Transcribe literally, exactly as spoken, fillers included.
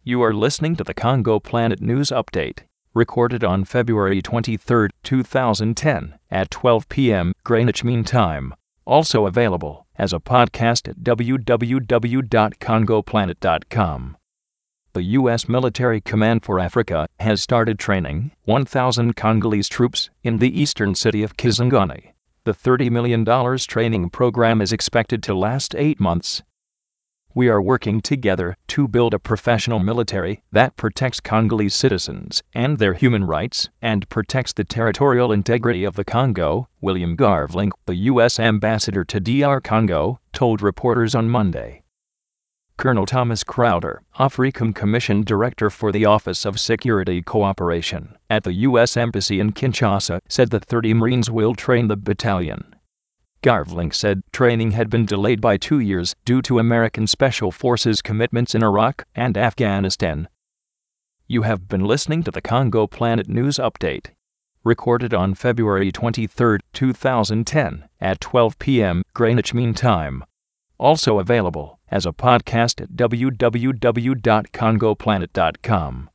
You are listening to the Congo Planet News Update, recorded on February twenty-third, two thousand ten, at twelve p.m. Greenwich Mean Time. Also available as a podcast at w w w dot congo planet dot com. The U S Military Command for Africa has started training one thousand Congolese troops in the eastern city of Kisangani. The thirty million dollars training program is expected to last eight months. We are working together to build a professional military that protects Congolese citizens and their human rights and protects the territorial integrity of the Congo, William Garvlink, the U S ambassador to D R Congo, told reporters on Monday. Colonel Thomas Crowder, AFRICOM Commission Director for the Office of Security Cooperation at the U S Embassy in Kinshasa, said the thirty Marines will train the battalion. Garvlink said training had been delayed by two years due to American Special Forces commitments in Iraq and Afghanistan. You have been listening to the Congo Planet News Update, recorded on February twenty-third, two thousand ten, at twelve p.m. Greenwich Mean Time. Also available as a podcast at w w w dot congo planet dot com.